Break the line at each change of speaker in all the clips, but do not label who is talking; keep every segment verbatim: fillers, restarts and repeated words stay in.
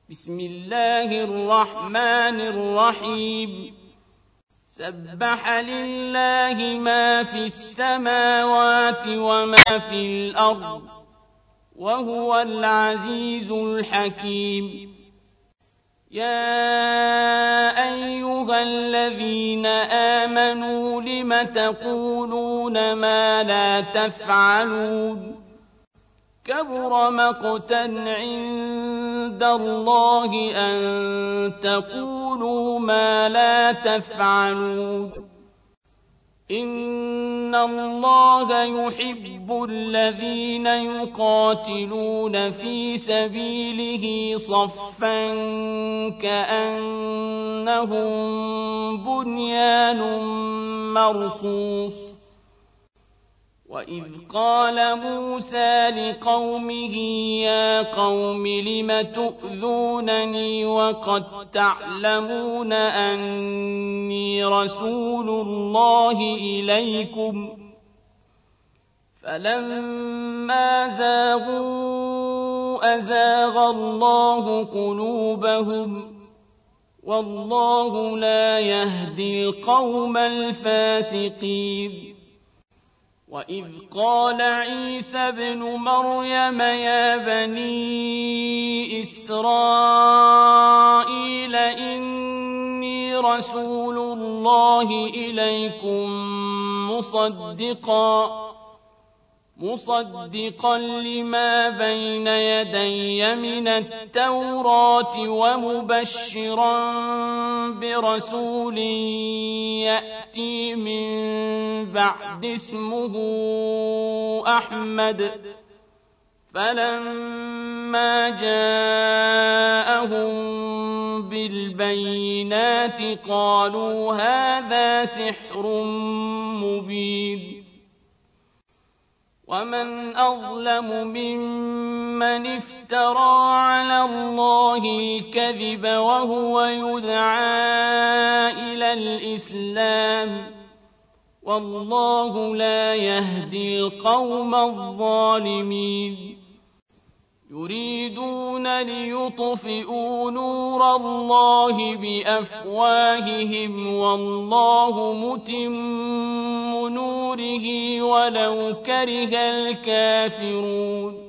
بسم الله الرحمن الرحيم سبح لله ما في السماوات وما في الأرض وهو العزيز الحكيم يا أيها الذين آمنوا لم تقولون ما لا تفعلون كبر مقتا عند الله أن تقولوا ما لا تفعلون إن الله يحب الذين يقاتلون في سبيله صفا كأنهم بنيان مرصوص وإذ قال موسى لقومه يا قوم لم تؤذونني وقد تعلمون أني رسول الله إليكم فلما زاغوا أزاغ الله قلوبهم والله لا يهدي القوم الفاسقين وإذ قال عيسى ابن مريم يا بني إسرائيل إني رسول الله إليكم مصدقا مصدقا لما بين يدي من التوراة ومبشرا برسول يأتي من بعد اسمه أحمد فلما جاءهم بالبينات قالوا هذا سحر مبين ومن أظلم ممن افترى على الله الكذب وهو يدعى إلى الإسلام والله لا يهدي القوم الظالمين يريدون ليطفئوا نور الله بأفواههم والله متم نوره ولو كره الكافرون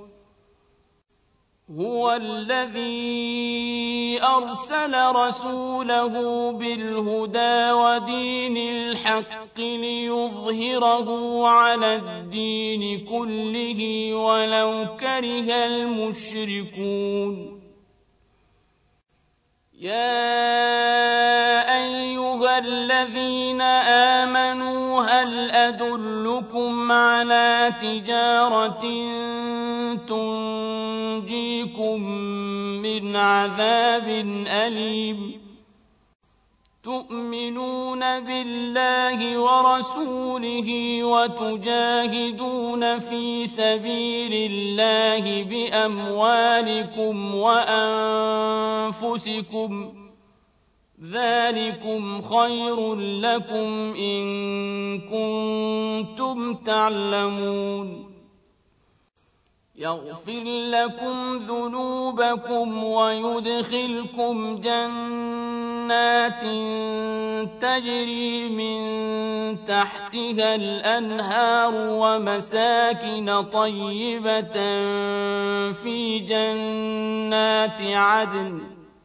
هو الذي أرسل رسوله بالهدى ودين الحق ليظهره على الدين كله ولو كره المشركون يا أيها الذين آمنوا هل أدلكم على تجارة تنجيكم من عذاب أليم تؤمنون بالله ورسوله وتجاهدون في سبيل الله بأموالكم وأنفسكم ذلكم خير لكم إن كنتم تعلمون يغفر لكم ذنوبكم ويدخلكم جنات تجري من تحتها الأنهار ومساكن طيبة في جنات عدن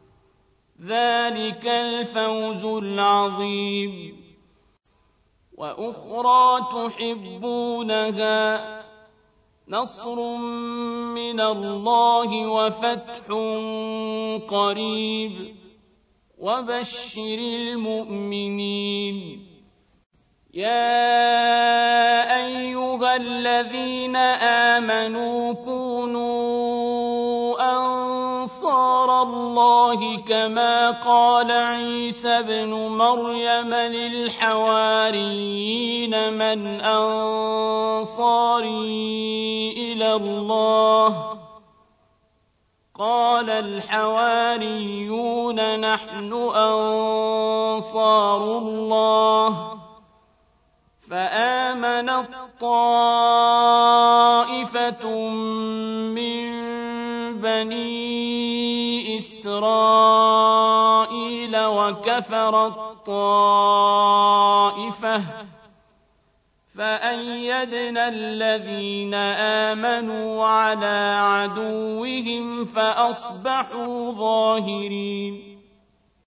ذلك الفوز العظيم وأخرى تحبونها نصر من الله وفتح قريب وبشر المؤمنين يا أيها الذين آمنوا كونوا أنصار الله كما قال عيسى ابن مريم للحواريين من أنصاري إلى الله قال الحواريون نحن أنصار الله فآمنت طائفة من بني إسرائيل إسرائيل وكفرت طائفة فأيدنا الذين آمنوا على عدوهم فأصبحوا ظاهرين